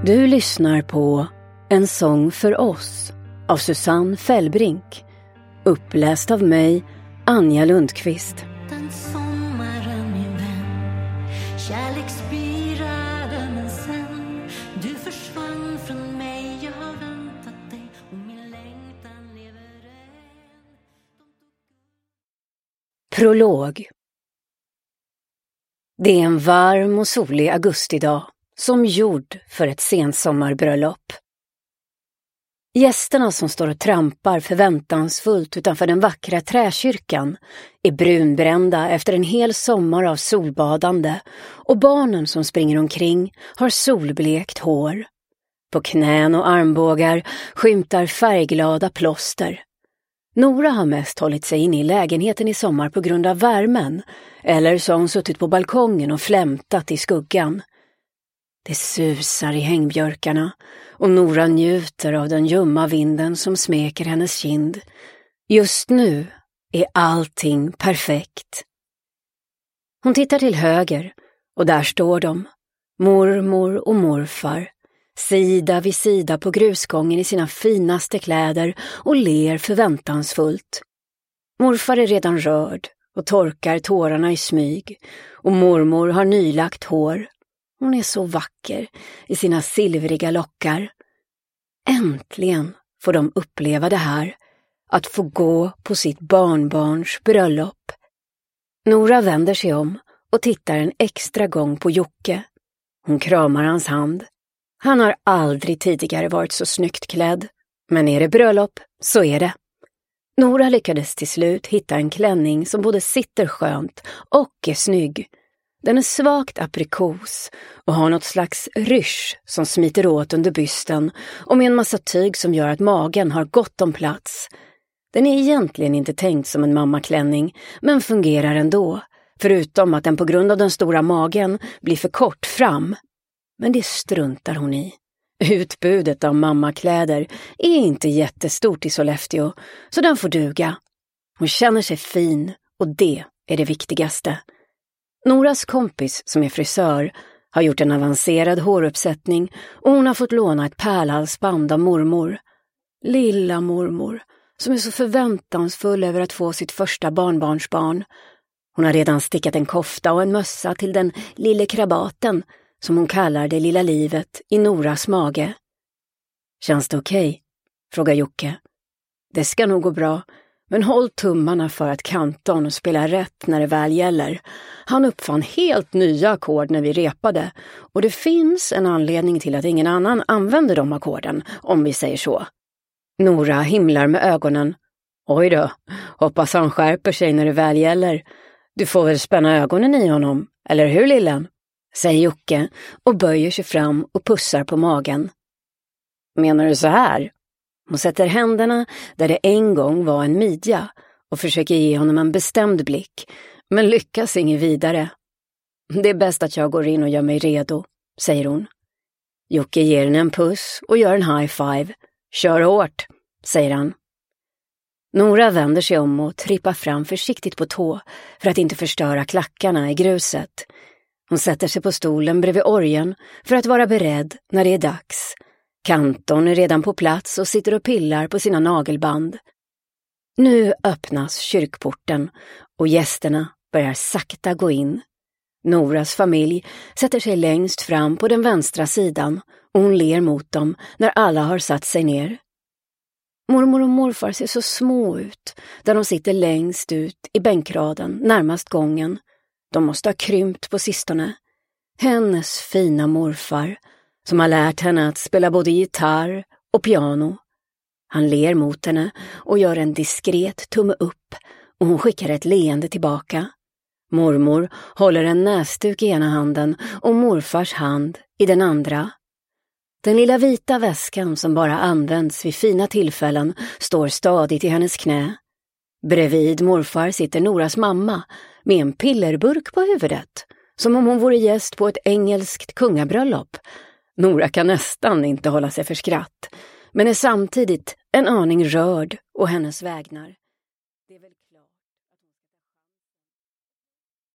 Du lyssnar på En sång för oss av Susanne Fällbrink, uppläst av mig, Anja Lundqvist. Den sommaren min vän, kärleksspirade men sen du försvann från mig. Jag har väntat dig och min längtan lever än. Prolog. Det är en varm och solig augustidag, som gjord för ett sensommarbröllop. Gästerna som står och trampar förväntansfullt utanför den vackra träkyrkan är brunbrända efter en hel sommar av solbadande, och barnen som springer omkring har solblekt hår. På knän och armbågar skymtar färgglada plåster. Nora har mest hållit sig inne i lägenheten i sommar på grund av värmen, eller så har hon suttit på balkongen och flämtat i skuggan. Det susar i hängbjörkarna och Nora njuter av den ljumma vinden som smeker hennes kind. Just nu är allting perfekt. Hon tittar till höger och där står de, mormor och morfar, sida vid sida på grusgången i sina finaste kläder och ler förväntansfullt. Morfar är redan rörd och torkar tårarna i smyg, och mormor har nylagt hår. Hon är så vacker i sina silvriga lockar. Äntligen får de uppleva det här, att få gå på sitt barnbarns bröllop. Nora vänder sig om och tittar en extra gång på Jocke. Hon kramar hans hand. Han har aldrig tidigare varit så snyggt klädd, men är det bröllop så är det. Nora lyckades till slut hitta en klänning som både sitter skönt och är snygg. Den är svagt aprikos och har något slags rysch som smiter åt under bysten och med en massa tyg som gör att magen har gott om plats. Den är egentligen inte tänkt som en mammaklänning, men fungerar ändå, förutom att den på grund av den stora magen blir för kort fram. Men det struntar hon i. Utbudet av mammakläder är inte jättestort i Sollefteå, så den får duga. Hon känner sig fin och det är det viktigaste. Noras kompis som är frisör har gjort en avancerad håruppsättning och hon har fått låna ett pärlhalsband av mormor. Lilla mormor som är så förväntansfull över att få sitt första barnbarnsbarn. Hon har redan stickat en kofta och en mössa till den lille krabaten som hon kallar det lilla livet i Noras mage. Känns det okej? Frågar Jocke. Det ska nog gå bra. Men håll tummarna för att Kanton spelar rätt när det väl gäller. Han uppfann helt nya ackord när vi repade. Och det finns en anledning till att ingen annan använder de ackorden, om vi säger så. Nora himlar med ögonen. Oj då, hoppas han skärper sig när det väl gäller. Du får väl spänna ögonen i honom, eller hur lillen? Säger Jocke och böjer sig fram och pussar på magen. Menar du så här? Hon sätter händerna där det en gång var en midja och försöker ge honom en bestämd blick, men lyckas inget vidare. Det är bäst att jag går in och gör mig redo, säger hon. Jocke ger henne en puss och gör en high five. Kör hårt, säger han. Nora vänder sig om och trippar fram försiktigt på tå för att inte förstöra klackarna i gruset. Hon sätter sig på stolen bredvid orgeln för att vara beredd när det är dags. Kanton är redan på plats och sitter och pillar på sina nagelband. Nu öppnas kyrkporten och gästerna börjar sakta gå in. Noras familj sätter sig längst fram på den vänstra sidan och hon ler mot dem när alla har satt sig ner. Mormor och morfar ser så små ut där de sitter längst ut i bänkraden närmast gången. De måste ha krympt på sistone. Hennes fina morfar som har lärt henne att spela både gitarr och piano. Han ler mot henne och gör en diskret tumme upp och hon skickar ett leende tillbaka. Mormor håller en näsduk i ena handen och morfars hand i den andra. Den lilla vita väskan som bara används vid fina tillfällen står stadigt i hennes knä. Bredvid morfar sitter Noras mamma med en pillerburk på huvudet, som om hon vore gäst på ett engelskt kungabröllop. Nora kan nästan inte hålla sig för skratt, men är samtidigt en aning rörd och hennes vägnar.